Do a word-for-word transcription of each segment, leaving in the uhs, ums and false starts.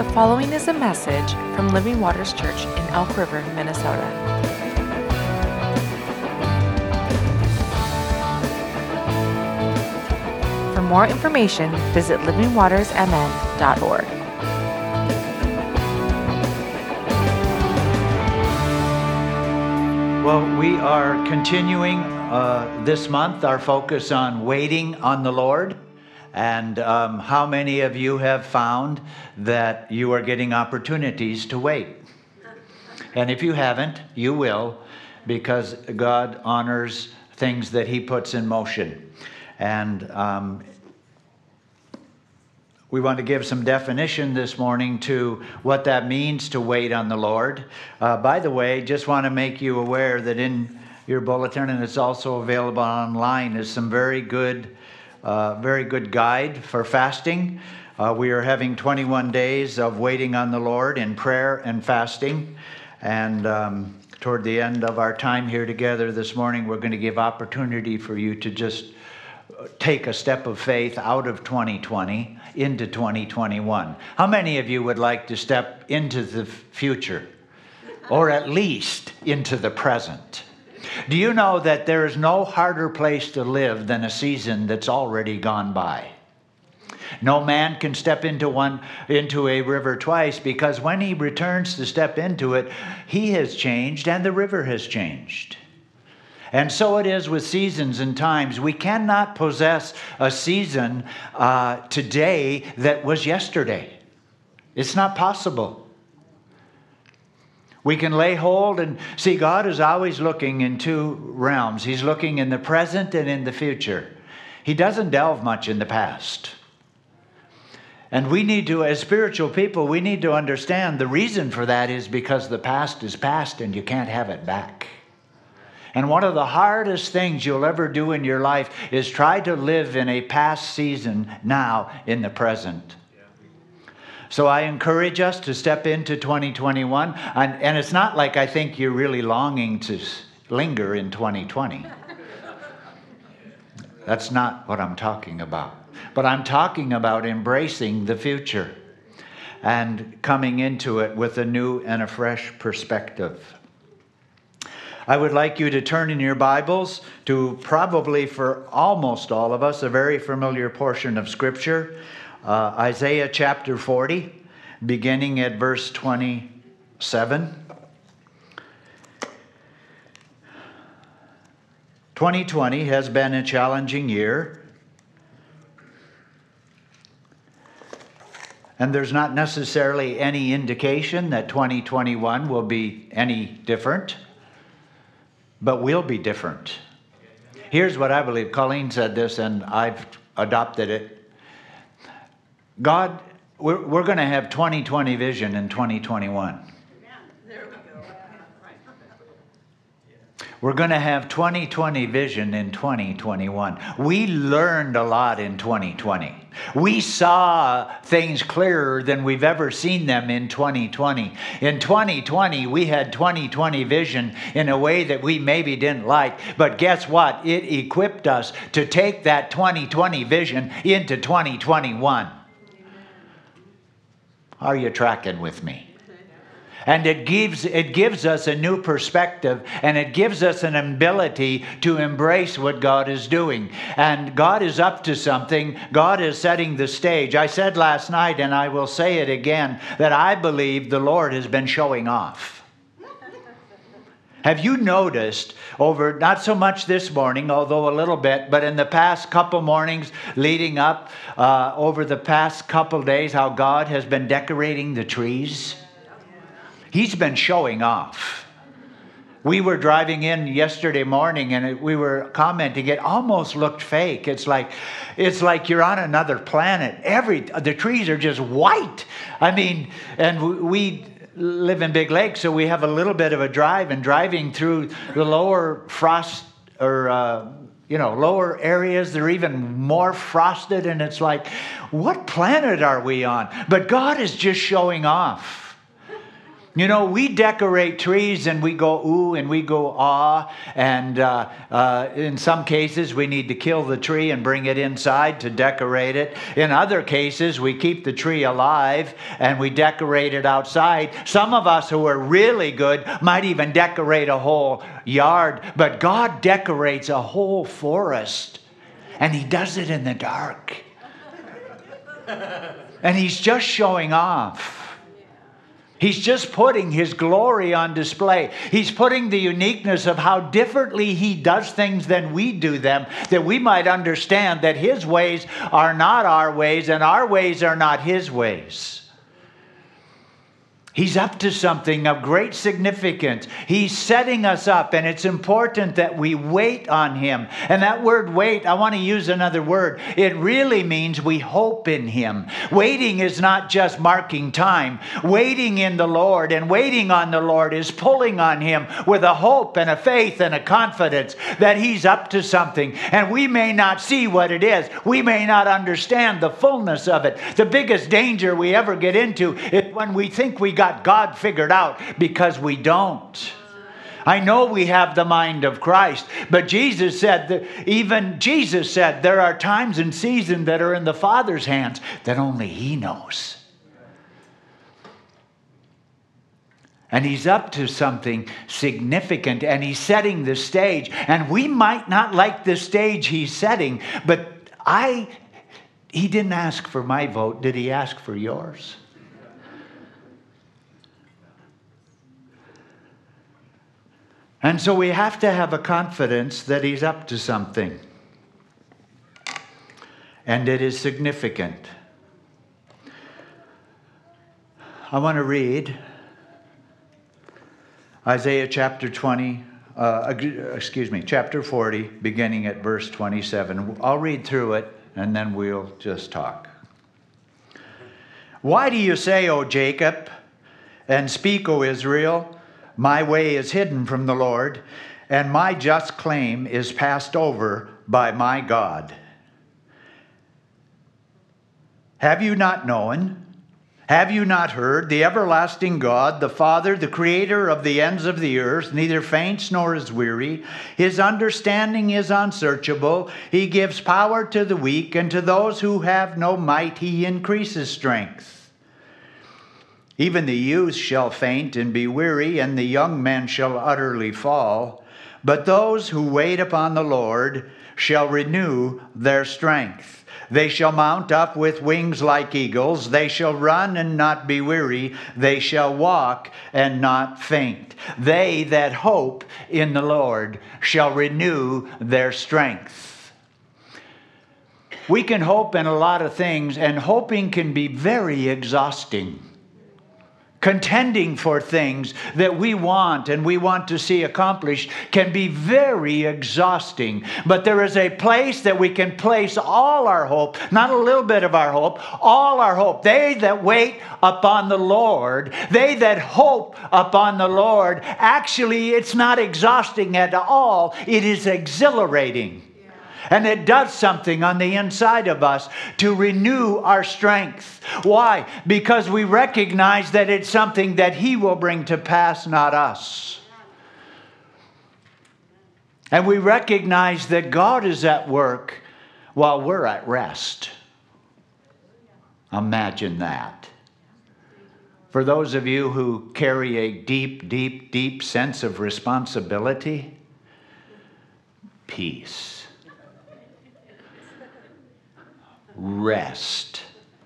following is a message from Living Waters Church in Elk River, Minnesota. For more information, visit living waters m n dot org. Well, we are continuing uh, this month our focus on waiting on the Lord. And um, how many of you have found that you are getting opportunities to wait? And if you haven't, you will, because God honors things that He puts in motion. And um, we want to give some definition this morning to what that means to wait on the Lord. Uh, by the way, just want to make you aware that in your bulletin, and it's also available online, is some very good Uh, very good guide for fasting. Uh, we are having twenty-one days of waiting on the Lord in prayer and fasting. And um, toward the end of our time here together this morning, we're going to give opportunity for you to just take a step of faith out of twenty twenty into twenty twenty-one. How many of you would like to step into the future, or at least into the present? Do you know that there is no harder place to live than a season that's already gone by? No man can step into one into a river twice, because when he returns to step into it, he has changed and the river has changed. And so it is with seasons and times. We cannot possess a season uh, today that was yesterday. It's not possible. We can lay hold and see God is always looking in two realms. He's looking in the present and in the future. He doesn't delve much in the past. And we need to, as spiritual people, we need to understand the reason for that is because the past is past and you can't have it back. And one of the hardest things you'll ever do in your life is try to live in a past season now in the present. So I encourage us to step into twenty twenty-one. And, and it's not like I think you're really longing to linger in twenty twenty. That's not what I'm talking about. But I'm talking about embracing the future and coming into it with a new and a fresh perspective. I would like you to turn in your Bibles to probably for almost all of us a very familiar portion of Scripture. Uh, Isaiah chapter forty, beginning at verse twenty-seven. twenty twenty has been a challenging year. And there's not necessarily any indication that twenty twenty-one will be any different. But we'll be different. Here's what I believe. Colleen said this, and I've adopted it. God, we're, we're going to have twenty twenty vision in twenty twenty-one. There we go. We're going to have twenty twenty vision in twenty twenty-one. We learned a lot in twenty twenty. We saw things clearer than we've ever seen them in twenty twenty. In twenty twenty, we had twenty twenty vision in a way that we maybe didn't like. But guess what? It equipped us to take that twenty twenty vision into twenty twenty-one. Are you tracking with me? And it gives it gives us a new perspective, and it gives us an ability to embrace what God is doing. And God is up to something. God is setting the stage. I said last night, and I will say it again, that I believe the Lord has been showing off. Have you noticed over, not so much this morning, although a little bit, but in the past couple mornings leading up, uh, over the past couple days, how God has been decorating the trees? He's been showing off. We were driving in yesterday morning and it, we were commenting, it almost looked fake. It's like, it's like you're on another planet. Every, the trees are just white. I mean, and we live in Big Lake, so we have a little bit of a drive, and driving through the lower frost or uh, you know lower areas, they're even more frosted, and it's like, what planet are we on? But God is just showing off. You know, we decorate trees and we go ooh and we go ah, and uh, uh, in some cases we need to kill the tree and bring it inside to decorate it. In other cases, we keep the tree alive and we decorate it outside. Some of us who are really good might even decorate a whole yard, but God decorates a whole forest, and He does it in the dark. And He's just showing off. He's just putting His glory on display. He's putting the uniqueness of how differently He does things than we do them, that we might understand that His ways are not our ways and our ways are not His ways. He's up to something of great significance. He's setting us up, and it's important that we wait on Him. And that word wait, I want to use another word. It really means we hope in Him. Waiting is not just marking time. Waiting in the Lord and waiting on the Lord is pulling on Him with a hope and a faith and a confidence that He's up to something. And we may not see what it is. We may not understand the fullness of it. The biggest danger we ever get into is when we think we got God figured out, because we don't. I know we have the mind of Christ, but Jesus said that even Jesus said there are times and seasons that are in the Father's hands that only He knows. And He's up to something significant, and He's setting the stage. And we might not like the stage He's setting, but I He didn't ask for my vote. Did He ask for yours? And so we have to have a confidence that He's up to something. And it is significant. I want to read Isaiah chapter twenty, uh, excuse me, chapter forty, beginning at verse twenty-seven. I'll read through it, and then we'll just talk. Why do you say, O Jacob, and speak, O Israel, my way is hidden from the Lord, and my just claim is passed over by my God? Have you not known? Have you not heard? The everlasting God, the Father, the creator of the ends of the earth, neither faints nor is weary. His understanding is unsearchable. He gives power to the weak, and to those who have no might He increases strength. Even the youth shall faint and be weary, and the young men shall utterly fall. But those who wait upon the Lord shall renew their strength. They shall mount up with wings like eagles. They shall run and not be weary. They shall walk and not faint. They that hope in the Lord shall renew their strength. We can hope in a lot of things, and hoping can be very exhausting. Contending for things that we want and we want to see accomplished can be very exhausting. But there is a place that we can place all our hope, not a little bit of our hope, all our hope. They that wait upon the Lord, they that hope upon the Lord, actually it's not exhausting at all. It is exhilarating. And it does something on the inside of us to renew our strength. Why? Because we recognize that it's something that He will bring to pass, not us. And we recognize that God is at work while we're at rest. Imagine that. For those of you who carry a deep, deep, deep sense of responsibility, peace. Rest.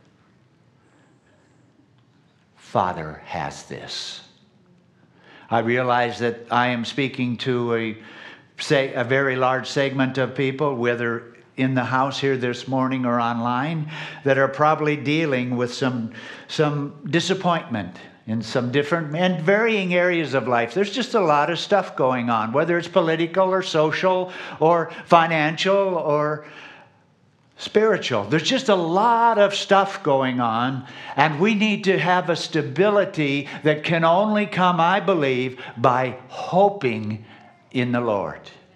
Father has this. I realize that I am speaking to a, say, a very large segment of people, whether in the house here this morning or online, that are probably dealing with some, some disappointment in some different and varying areas of life. There's just a lot of stuff going on, whether it's political or social or financial or spiritual. There's just a lot of stuff going on, and we need to have a stability that can only come, I believe, by hoping in the Lord.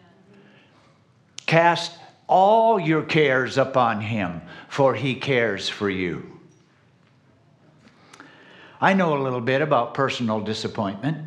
Cast all your cares upon Him, for He cares for you. I know a little bit about personal disappointment.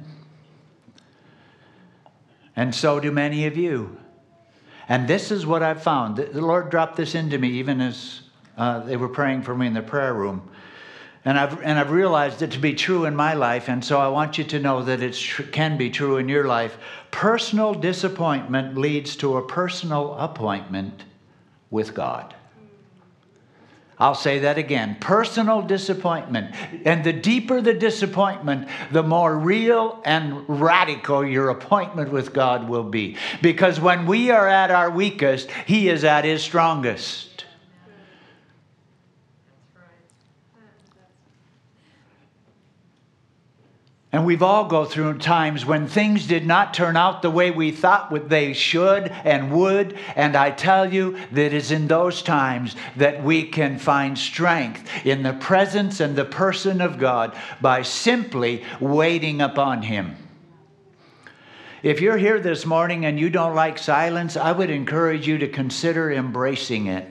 And so do many of you. And this is what I've found. The Lord dropped this into me even as uh, they were praying for me in the prayer room. And I've, and I've realized it to be true in my life. And so I want you to know that it tr- can be true in your life. Personal disappointment leads to a personal appointment with God. I'll say that again. Personal disappointment. And the deeper the disappointment, the more real and radical your appointment with God will be. Because when we are at our weakest, He is at His strongest. And we've all go through times when things did not turn out the way we thought they should and would. And I tell you that it's in those times that we can find strength in the presence and the person of God by simply waiting upon Him. If you're here this morning and you don't like silence, I would encourage you to consider embracing it.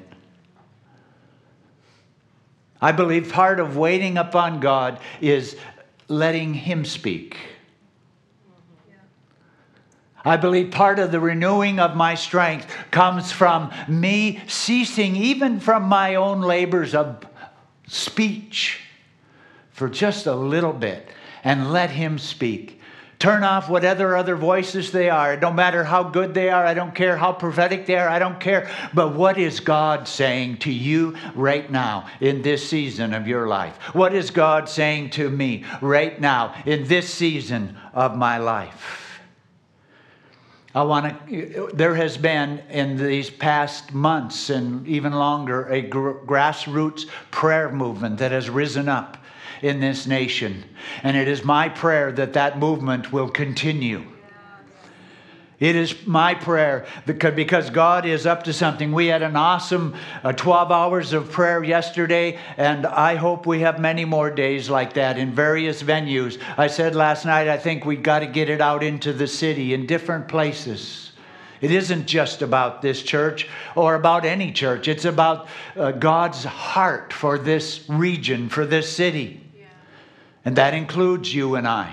I believe part of waiting upon God is letting Him speak. I believe part of the renewing of my strength comes from me ceasing even from my own labors of speech for just a little bit and let Him speak. Turn off whatever other voices they are. It don't matter how good they are. I don't care how prophetic they are. I don't care. But what is God saying to you right now in this season of your life? What is God saying to me right now in this season of my life? I want to, there has been in these past months and even longer a gr- grassroots prayer movement that has risen up in this nation. And it is my prayer that that movement will continue. It is my prayer because God is up to something. We had an awesome uh, twelve hours of prayer yesterday, and I hope we have many more days like that in various venues. I said last night, I think we got to get it out into the city in different places. It isn't just about this church or about any church. It's about uh, God's heart for this region, for this city. Yeah. And that includes you and I.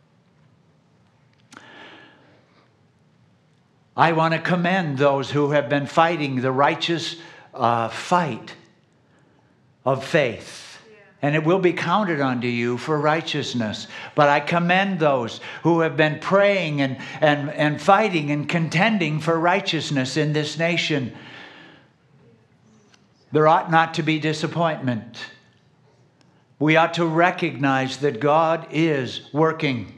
I want to commend those who have been fighting the righteous uh, fight of faith. And it will be counted unto you for righteousness. But I commend those who have been praying and, and, and fighting and contending for righteousness in this nation. There ought not to be disappointment. We ought to recognize that God is working.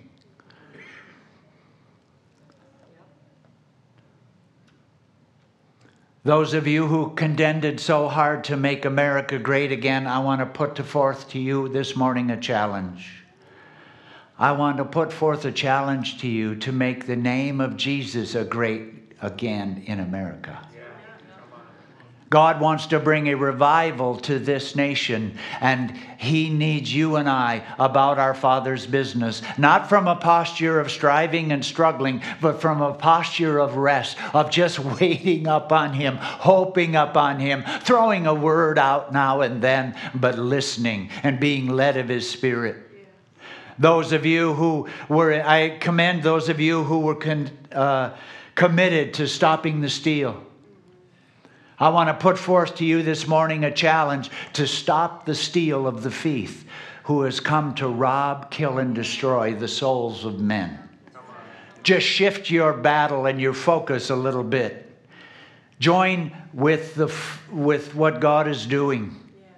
Those of you who contended so hard to make America great again, I want to put forth to you this morning a challenge. I want to put forth a challenge to you to make the name of Jesus a great again in America. God wants to bring a revival to this nation, and He needs you and I about our Father's business. Not from a posture of striving and struggling, but from a posture of rest, of just waiting upon Him, hoping upon Him, throwing a word out now and then, but listening and being led of His Spirit. Those of you who were, I commend those of you who were con, uh, committed to stopping the steal. I want to put forth to you this morning a challenge to stop the steal of the thief who has come to rob, kill, and destroy the souls of men. Just shift your battle and your focus a little bit. Join with the with what God is doing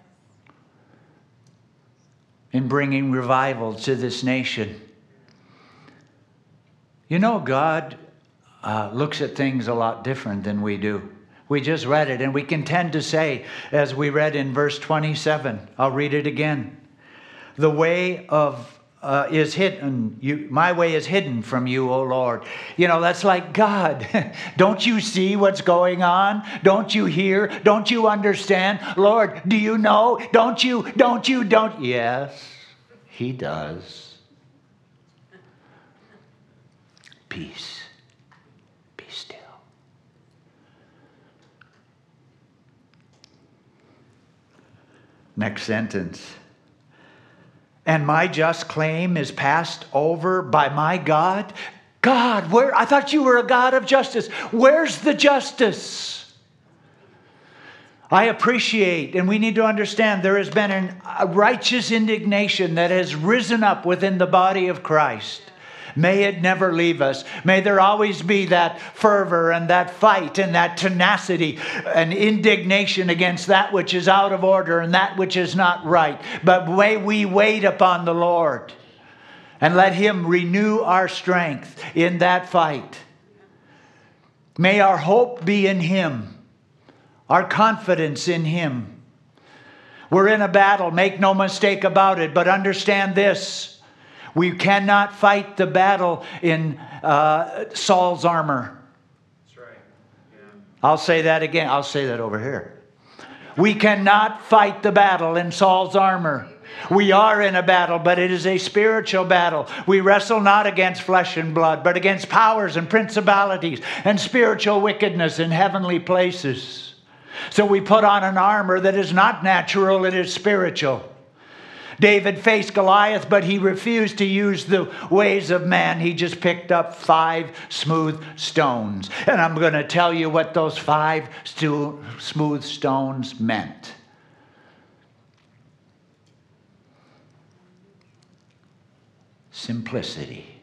in bringing revival to this nation. You know, God uh, looks at things a lot different than we do. We just read it, and we can tend to say, as we read in verse twenty-seven, I'll read it again. The way of uh, is hidden. You, my way is hidden from you, O Lord. You know, that's like God. Don't you see what's going on? Don't you hear? Don't you understand? Lord, do you know? Don't you? Don't you? Don't? Yes, He does. Peace. Next sentence. and my just claim is passed over by my God? God, where? I thought you were a God of justice. Where's the justice? I appreciate, and we need to understand, there has been an, a righteous indignation that has risen up within the body of Christ. May it never leave us. May there always be that fervor and that fight and that tenacity and indignation against that which is out of order and that which is not right. But may we wait upon the Lord and let Him renew our strength in that fight. May our hope be in Him. Our confidence in Him. We're in a battle, make no mistake about it, but understand this. We cannot fight the battle in uh, Saul's armor. That's right. Yeah. I'll say that again. I'll say that over here. We cannot fight the battle in Saul's armor. We are in a battle, but it is a spiritual battle. We wrestle not against flesh and blood, but against powers and principalities and spiritual wickedness in heavenly places. So we put on an armor that is not natural, it is spiritual. David faced Goliath, but he refused to use the ways of man. He just picked up five smooth stones. And I'm going to tell you what those five stu- smooth stones meant. Simplicity.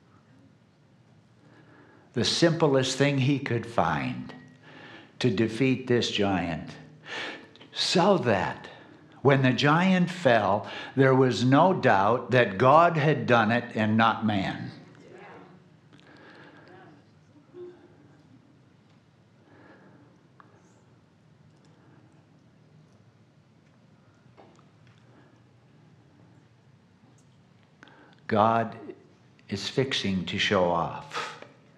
The simplest thing he could find to defeat this giant, so that when the giant fell, there was no doubt that God had done it and not man. God is fixing to show off.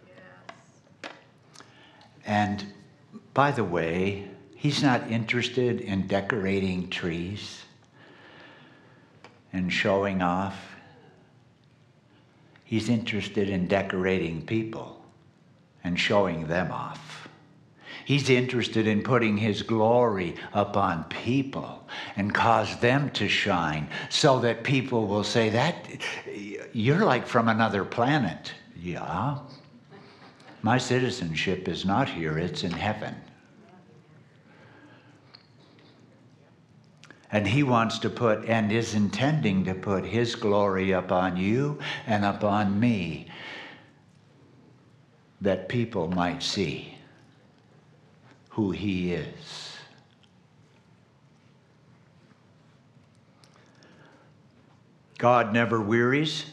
And by the way, He's not interested in decorating trees and showing off. He's interested in decorating people and showing them off. He's interested in putting His glory upon people and cause them to shine so that people will say, "That you're like from another planet." Yeah. My citizenship is not here, it's in heaven. And He wants to put, and is intending to put, His glory upon you and upon me, that people might see who He is. God never wearies.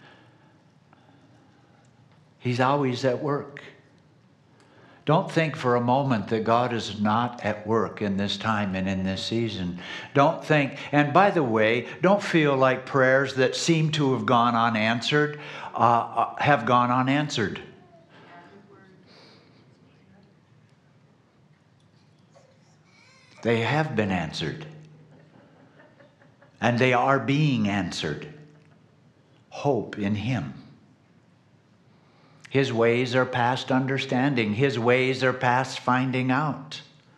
He's always at work. Don't think for a moment that God is not at work in this time and in this season. Don't think, and by the way, don't feel like prayers that seem to have gone unanswered uh, have gone unanswered. They have been answered. And they are being answered. Hope in Him. His ways are past understanding. His ways are past finding out.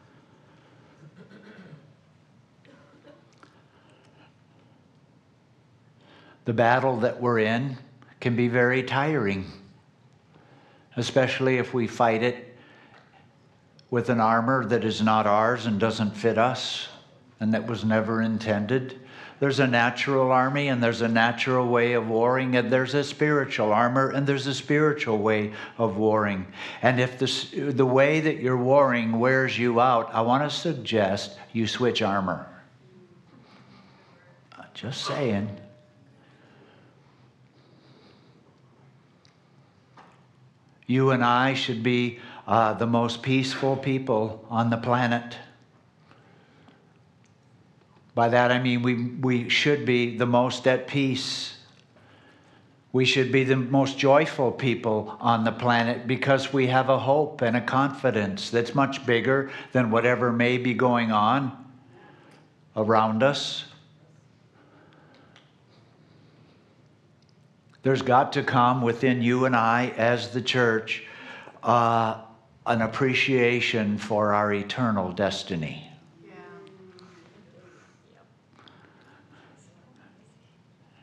The battle that we're in can be very tiring, especially if we fight it with an armor that is not ours and doesn't fit us and that was never intended. There's a natural army and there's a natural way of warring, and there's a spiritual armor and there's a spiritual way of warring. And if the, the way that you're warring wears you out, I want to suggest you switch armor. Just saying. You and I should be uh, the most peaceful people on the planet. By that I mean we, we should be the most at peace. We should be the most joyful people on the planet because we have a hope and a confidence that's much bigger than whatever may be going on around us. There's got to come within you and I as the church uh, an appreciation for our eternal destiny.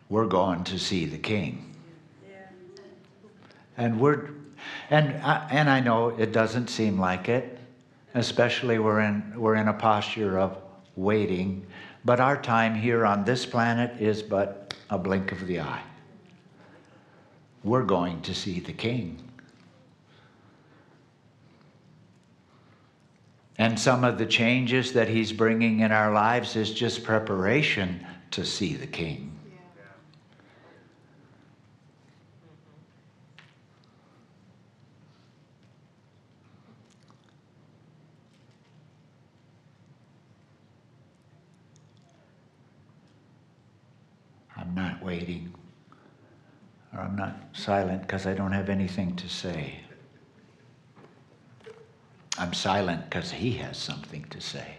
we're going to see the King. And we're, and I, and I know it doesn't seem like it, especially we're in we're in a posture of waiting, but our time here on this planet is but a blink of the eye. We're going to see the King. And some of the changes that he's bringing in our lives is just preparation to see the King. I'm not waiting, or I'm not silent because I don't have anything to say. I'm silent because he has something to say.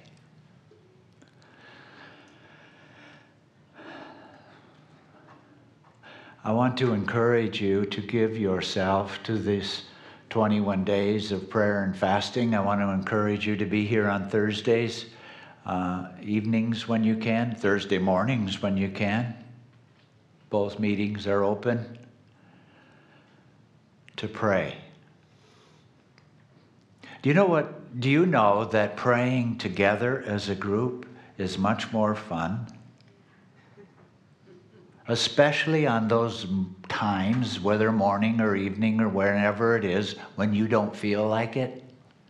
I want to encourage you to give yourself to this twenty-one days of prayer and fasting. I want to encourage you to be here on Thursdays, uh, evenings when you can, Thursday mornings when you can. Both meetings are open to pray. Do you know what? Do you know that praying together as a group is much more fun? Especially on those times, whether morning or evening or whenever it is, when you don't feel like it.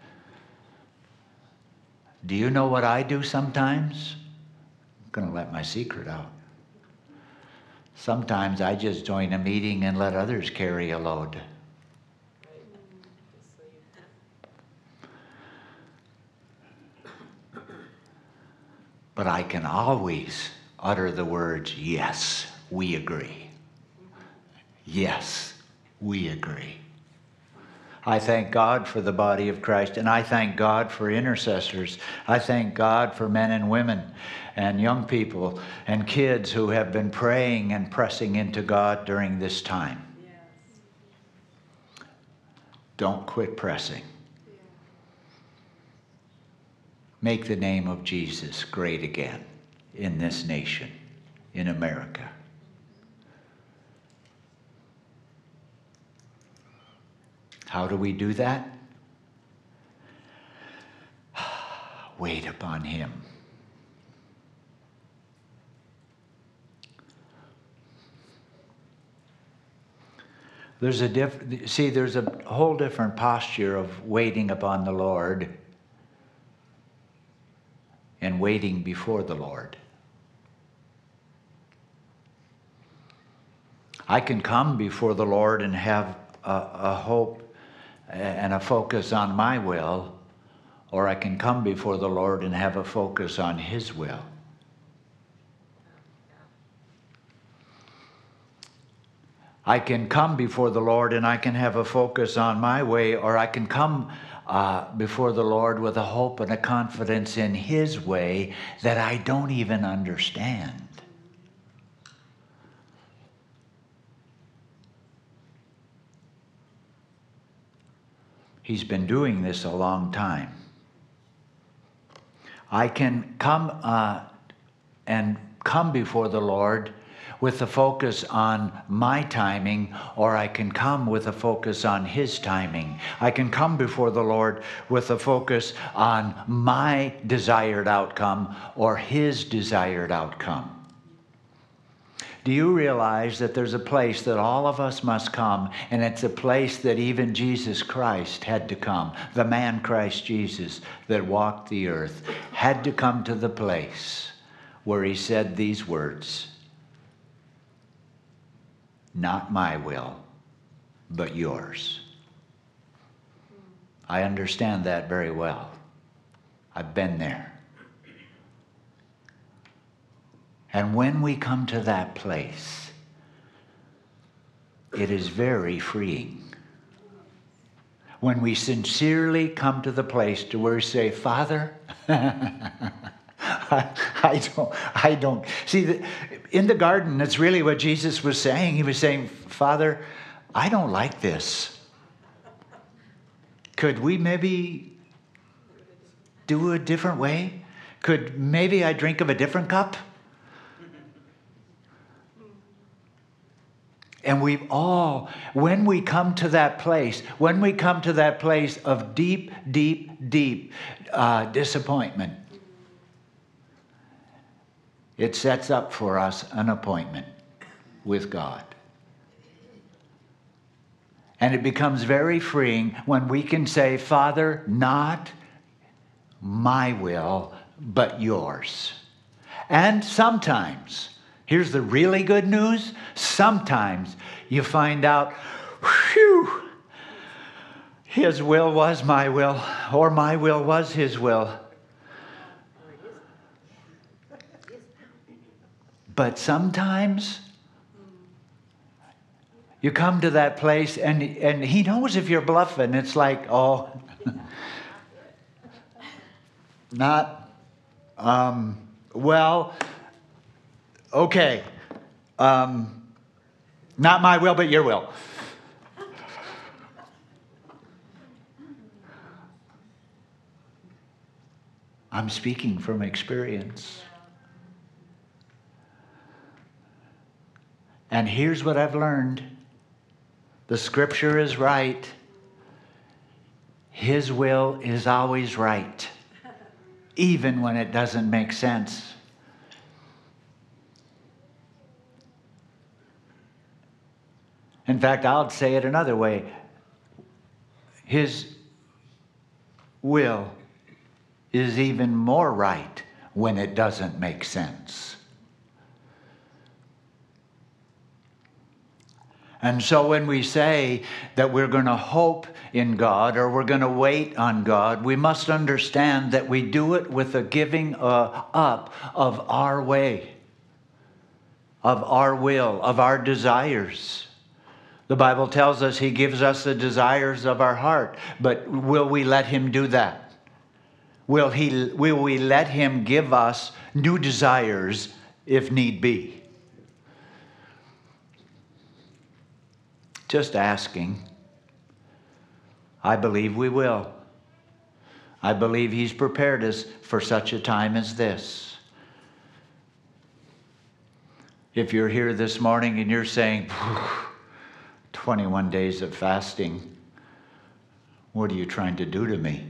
Do you know what I do sometimes? I'm going to let my secret out. Sometimes I just join a meeting and let others carry a load. But I can always utter the words, yes, we agree. Yes, we agree. I thank God for the body of Christ, and I thank God for intercessors. I thank God for men and women and young people and kids who have been praying and pressing into God during this time. Yes. Don't quit pressing. Yeah. Make the name of Jesus great again in this nation, in America. How do we do that? Wait upon him. There's a diff- see, there's a whole different posture of waiting upon the Lord and waiting before the Lord. I can come before the Lord and have a, a hope and a focus on my will, or I can come before the Lord and have a focus on his will. I can come before the Lord and I can have a focus on my way, or I can come uh, before the Lord with a hope and a confidence in his way that I don't even understand. He's been doing this a long time. I can come uh, and come before the Lord with a focus on my timing, or I can come with a focus on his timing. I can come before the Lord with a focus on my desired outcome or his desired outcome. Do you realize that there's a place that all of us must come, and it's a place that even Jesus Christ had to come. The man Christ Jesus that walked the earth had to come to the place where he said these words, "Not my will, but yours." I understand that very well. I've been there. And when we come to that place, it is very freeing. When we sincerely come to the place to where we say, Father, I, I don't, I don't. See, the, in the garden, that's really what Jesus was saying. He was saying, Father, I don't like this. Could we maybe do a different way? Could maybe I drink of a different cup? And we've all, when we come to that place, when we come to that place of deep, deep, deep uh, disappointment, it sets up for us an appointment with God. And it becomes very freeing when we can say, Father, not my will, but yours. And sometimes, here's the really good news, sometimes you find out, whew, his will was my will, or my will was his will. But sometimes you come to that place and, and he knows if you're bluffing. It's like, oh, not, um, well, okay, um, not my will, but your will. I'm speaking from experience. And here's what I've learned. The scripture is right. His will is always right, even when it doesn't make sense. In fact, I'll say it another way. His will is even more right when it doesn't make sense. And so when we say that we're going to hope in God or we're going to wait on God, we must understand that we do it with a giving uh, up of our way, of our will, of our desires. The Bible tells us he gives us the desires of our heart, but will we let him do that? Will he, will we let him give us new desires if need be? Just asking. I believe we will. I believe he's prepared us for such a time as this. If you're here this morning and you're saying, twenty-one days of fasting, what are you trying to do to me?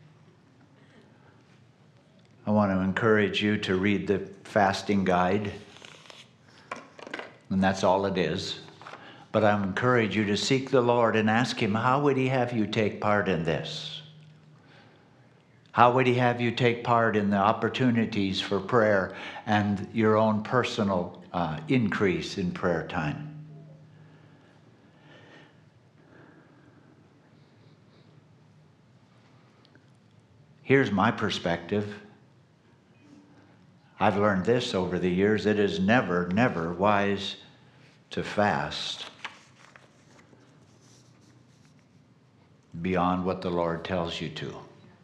I want to encourage you to read the fasting guide. And that's all it is. But I encourage you to seek the Lord and ask him, how would he have you take part in this? How would he have you take part in the opportunities for prayer and your own personal uh, increase in prayer time? Here's my perspective. I've learned this over the years. It is never, never wise to fast beyond what the Lord tells you to.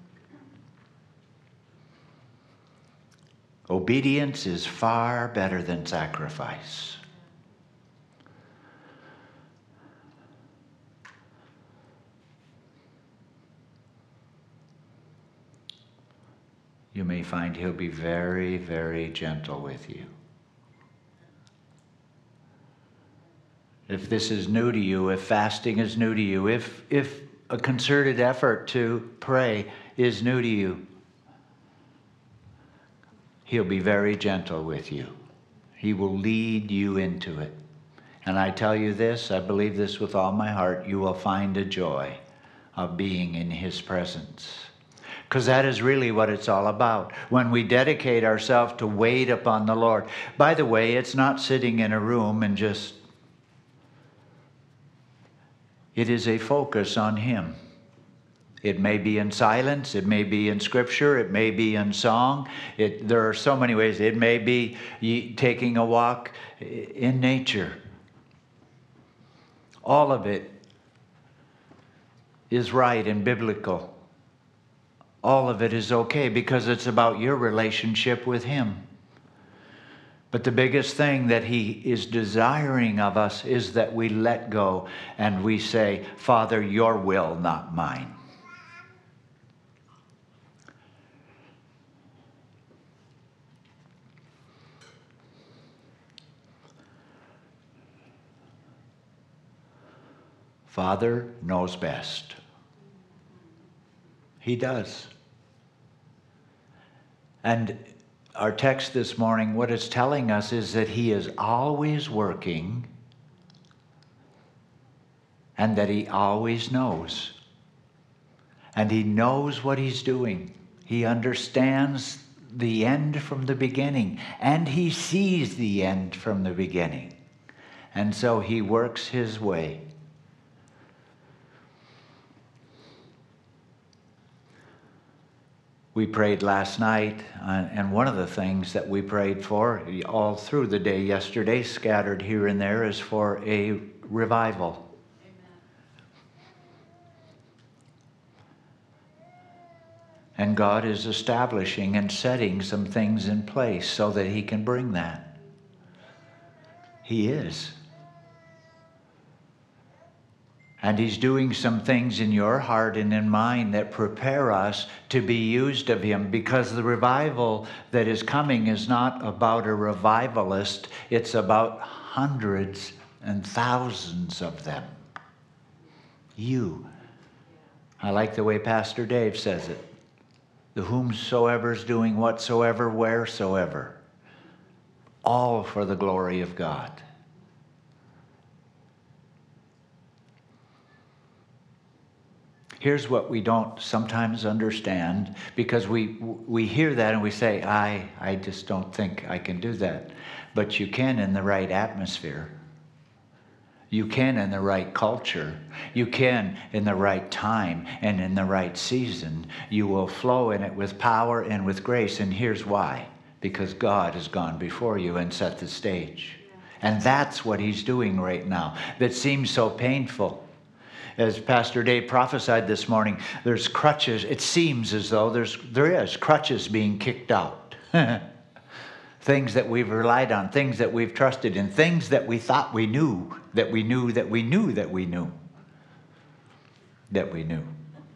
Obedience is far better than sacrifice. You may find he'll be very, very gentle with you. If this is new to you, if fasting is new to you, if, if a concerted effort to pray is new to you, he'll be very gentle with you. He will lead you into it. And I tell you this, I believe this with all my heart, you will find a joy of being in his presence. Because that is really what it's all about. When we dedicate ourselves to wait upon the Lord. By the way, it's not sitting in a room and just... It is a focus on him. It may be in silence. It may be in scripture. It may be in song. It, there are so many ways. It may be taking a walk in nature. All of it is right and biblical. All of it is okay because it's about your relationship with him. But the biggest thing that he is desiring of us is that we let go and we say, Father, your will, not mine. Father knows best. He does. And our text this morning, what it's telling us is that he is always working and that he always knows. And he knows what he's doing. He understands the end from the beginning, and he sees the end from the beginning. And so he works his way. We prayed last night, uh, and one of the things that we prayed for all through the day yesterday, scattered here and there, is for a revival. And God is establishing and setting some things in place so that he can bring that. He is. And he's doing some things in your heart and in mine that prepare us to be used of him, because the revival that is coming is not about a revivalist. It's about hundreds and thousands of them. You. I like the way Pastor Dave says it. The whomsoever is doing whatsoever, wheresoever. All for the glory of God. Here's what we don't sometimes understand, because we we hear that and we say, I, I just don't think I can do that. But you can in the right atmosphere. You can in the right culture. You can in the right time and in the right season. You will flow in it with power and with grace. And here's why. Because God has gone before you and set the stage. And that's what he's doing right now. That seems so painful. As Pastor Dave prophesied this morning, there's crutches. It seems as though there's there is crutches being kicked out. Things that we've relied on, things that we've trusted in, things that we thought we knew, that we knew, that we knew, that we knew, that we knew.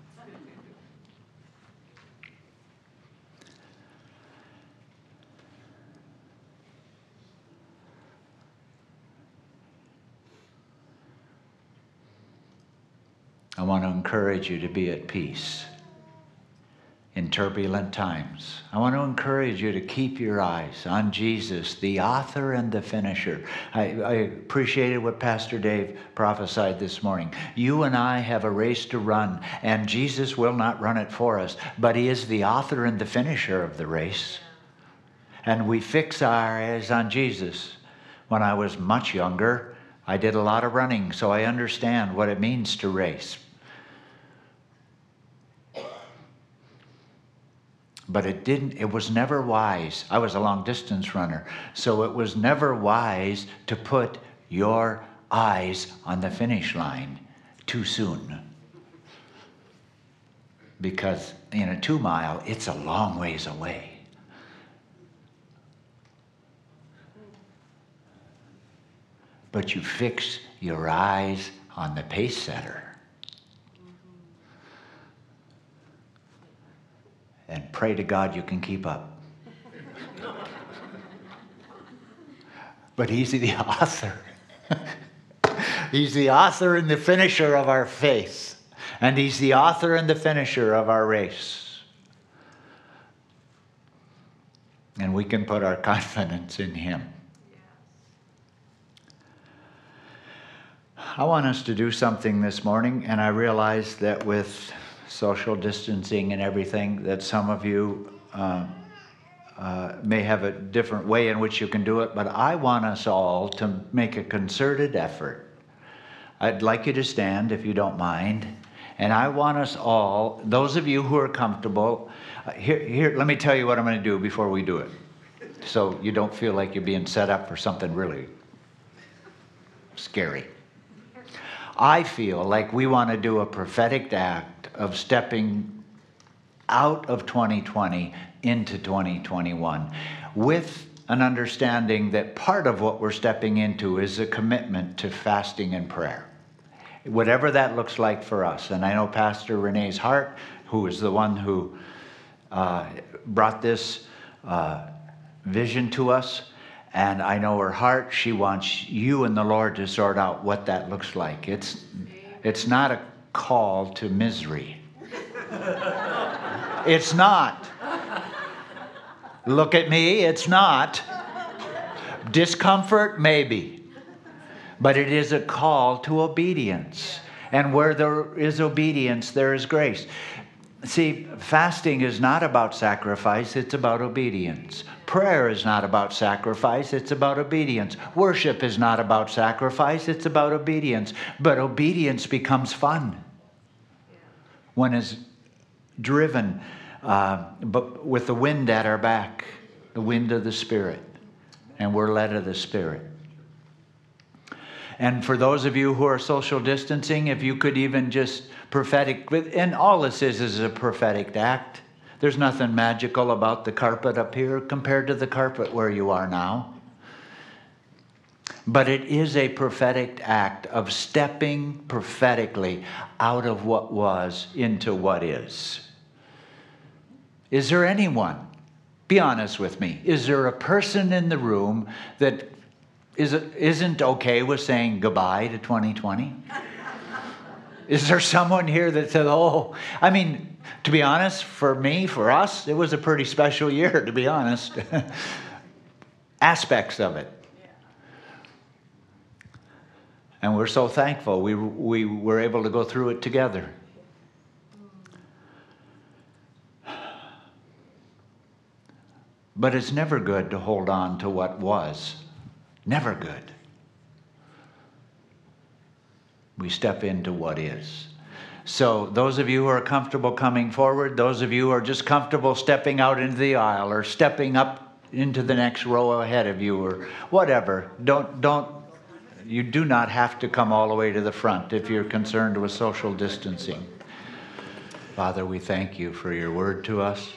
I want to encourage you to be at peace in turbulent times. I want to encourage you to keep your eyes on Jesus, the author and the finisher. I, I appreciated what Pastor Dave prophesied this morning. You and I have a race to run, and Jesus will not run it for us, but he is the author and the finisher of the race. And we fix our eyes on Jesus. When I was much younger, I did a lot of running, so I understand what it means to race. But it didn't, it was never wise. I was a long distance runner. So it was never wise to put your eyes on the finish line too soon. Because in a two mile, it's a long ways away. But you fix your eyes on the pace setter. And pray to God you can keep up. But he's the author. He's the author and the finisher of our faith. And he's the author and the finisher of our race. And we can put our confidence in him. I want us to do something this morning, and I realize that with social distancing and everything, that some of you uh, uh, may have a different way in which you can do it, but I want us all to make a concerted effort. I'd like you to stand, if you don't mind, and I want us all, those of you who are comfortable, uh, here, here, let me tell you what I'm going to do before we do it, so you don't feel like you're being set up for something really scary. I feel like we want to do a prophetic act of stepping out of twenty twenty into twenty twenty-one with an understanding that part of what we're stepping into is a commitment to fasting and prayer. Whatever that looks like for us. And I know Pastor Renee's heart, who is the one who uh, brought this uh, vision to us, and I know her heart, she wants you and the Lord to sort out what that looks like. It's It's not a call to misery. It's not. Look at me, it's not. Discomfort, maybe. But it is a call to obedience. And where there is obedience, there is grace. See, fasting is not about sacrifice, it's about obedience. Prayer is not about sacrifice, it's about obedience. Worship is not about sacrifice, it's about obedience. But obedience becomes fun when it's driven uh, but with the wind at our back, the wind of the Spirit, and we're led of the Spirit. And for those of you who are social distancing, if you could even just prophetic, and all this is is a prophetic act. There's nothing magical about the carpet up here compared to the carpet where you are now. But it is a prophetic act of stepping prophetically out of what was into what is. Is there anyone, be honest with me, is there a person in the room that is, isn't okay with saying goodbye to twenty twenty? Is there someone here that said, oh, I mean, to be honest, for me, for us, it was a pretty special year, to be honest. Aspects of it. And we're so thankful we, we were able to go through it together. But it's never good to hold on to what was. Never good. We step into what is. So those of you who are comfortable coming forward, those of you who are just comfortable stepping out into the aisle or stepping up into the next row ahead of you or whatever, don't, don't, you do not have to come all the way to the front if you're concerned with social distancing. Father, we thank you for your word to us.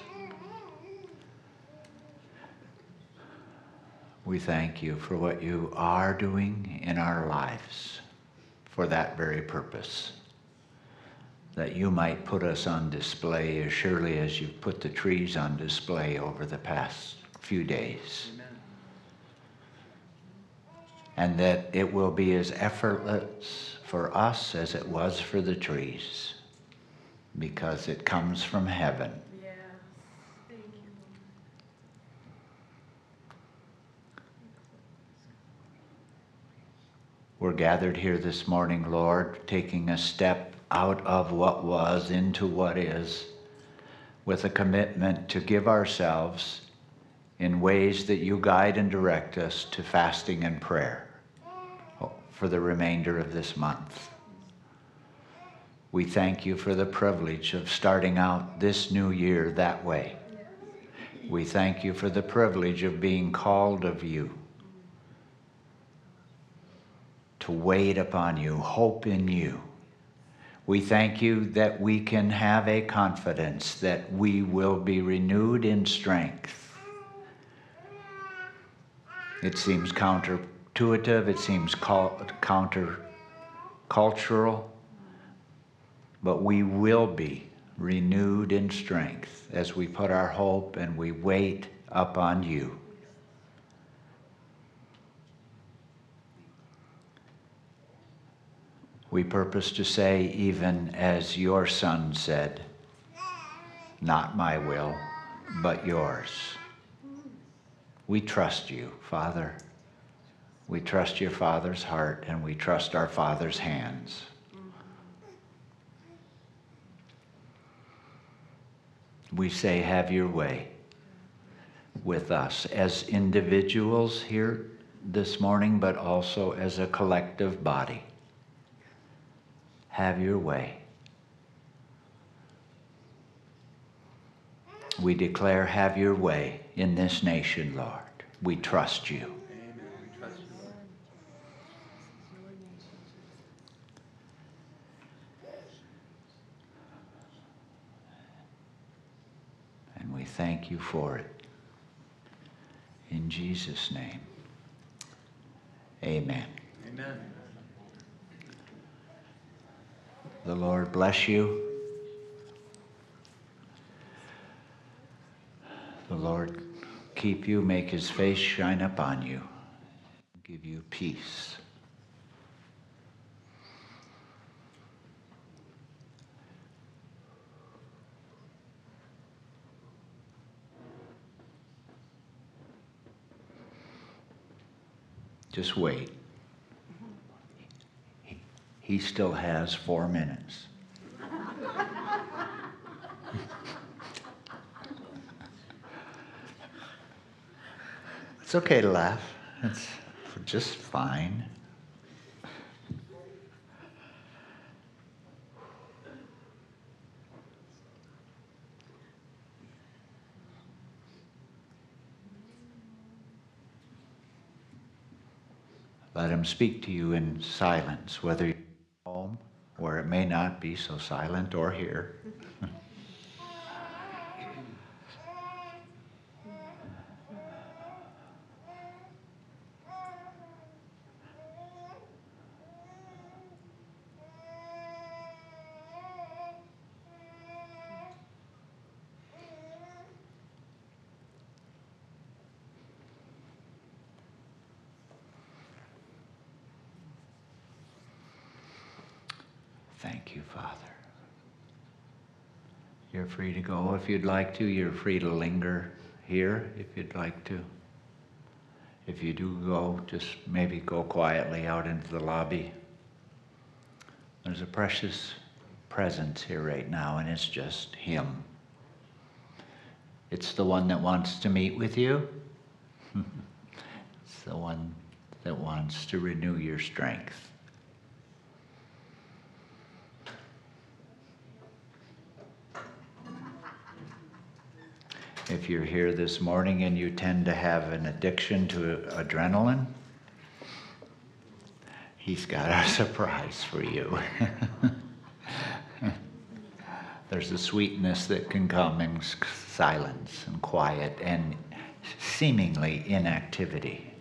We thank you for what you are doing in our lives for that very purpose, that you might put us on display as surely as you've put the trees on display over the past few days. Amen. And that it will be as effortless for us as it was for the trees, because it comes from heaven. Yeah. Thank you. We're gathered here this morning, Lord, taking a step out of what was into what is, with a commitment to give ourselves in ways that you guide and direct us to fasting and prayer for the remainder of this month. We thank you for the privilege of starting out this new year that way. We thank you for the privilege of being called of you, to wait upon you, hope in you. We thank you that we can have a confidence that we will be renewed in strength. It seems counterintuitive, it seems counter-cultural, but we will be renewed in strength as we put our hope and we wait upon you. We purpose to say, even as your Son said, not my will, but yours. We trust you, Father. We trust your Father's heart, and we trust our Father's hands. We say, have your way with us as individuals here this morning, but also as a collective body. Have your way. We declare, have your way in this nation, Lord. We trust you. Amen. We trust you, Lord. And we thank you for it. In Jesus' name, amen. Amen. The Lord bless you. The Lord keep you, make his face shine upon you, give you peace. Just wait. He, he still has four minutes. It's okay to laugh. It's just fine. Let him speak to you in silence, whether you're at home, where it may not be so silent, or here. Thank you, Father. You're free to go if you'd like to. You're free to linger here if you'd like to. If you do go, just maybe go quietly out into the lobby. There's a precious presence here right now, and it's just Him. It's the one that wants to meet with you. It's the one that wants to renew your strength. If you're here this morning and you tend to have an addiction to adrenaline, He's got a surprise for you. There's a sweetness that can come in silence and quiet and seemingly inactivity.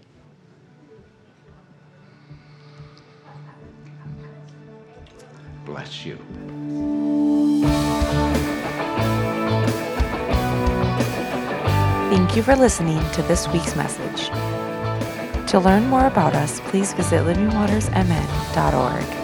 Bless you. Thank you for listening to this week's message. To learn more about us, please visit living waters m n dot org.